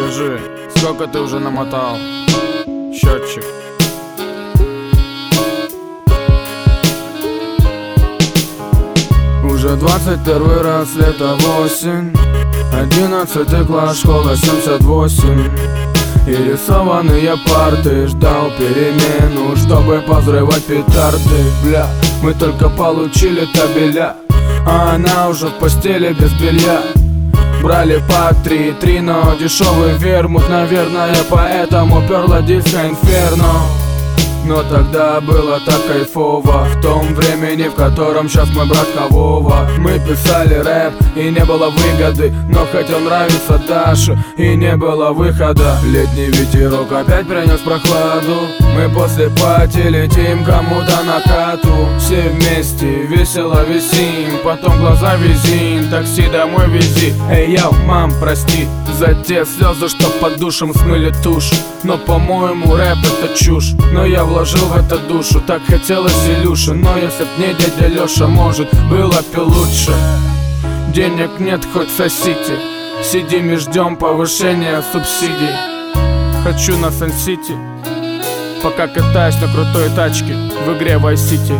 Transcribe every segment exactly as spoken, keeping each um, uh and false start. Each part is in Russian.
Скажи, сколько ты уже намотал? Счетчик. Уже двадцать первый раз, лето, осень, одиннадцатый класс, школа семьдесят восемь. И рисованные парты, ждал перемену, чтобы позрывать петарды. Бля, мы только получили табеля, а она уже в постели без белья. Брали по три-три, но дешевый вермут, наверное, поэтому перла диско инферно. Но тогда было так кайфово, в том времени, в котором сейчас мой брат Вова. Мы писали рэп, и не было выгоды, но хотел нравиться Даше, и не было выхода. Летний ветерок опять принес прохладу, мы после пати летим кому-то на хату. Все вместе весело висим, потом глаза визим, такси домой вези. Эй, яу, мам, прости за те слезы, что под душем смыли тушь. Но по-моему рэп это чушь, но я вложил в это душу. Так хотелось Илюши, но если б не дядя Лёша, может, было бы лучше. Денег нет, хоть сосите, сидим и ждем повышения субсидий. Хочу на Сан-Сити, пока катаюсь на крутой тачке в игре Vice City.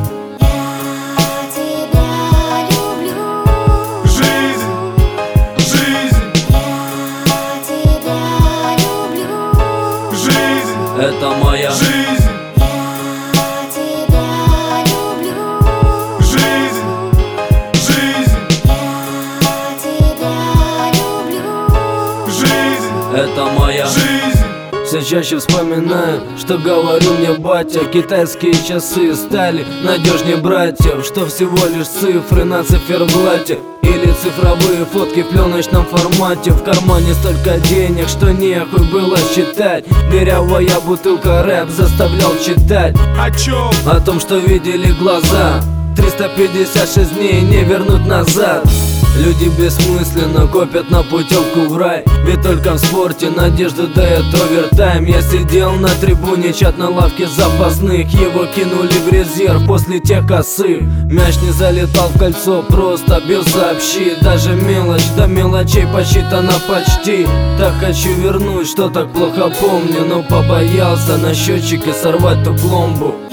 Это моя жизнь. Я тебя люблю. Жизнь, жизнь. Я тебя люблю. Жизнь. Это моя жизнь. Все чаще вспоминаю, что говорил мне батя. Китайские часы стали надежнее братьев, что всего лишь цифры на циферблате или цифровые фотки в пленочном формате. В кармане столько денег, что нехуй было считать. Дырявая бутылка рэп заставлял читать. О чем? О том, что видели глаза. Триста пятьдесят шесть дней не вернуть назад. Люди бессмысленно копят на путевку в рай, ведь только в спорте надежда дает овертайм. Я сидел на трибуне, чат на лавке запасных, его кинули в резерв после тех косых. Мяч не залетал в кольцо, просто бил сообщи. Даже мелочь до мелочей посчитана почти. Так хочу вернуть, что так плохо помню, но побоялся на счетчике сорвать ту пломбу.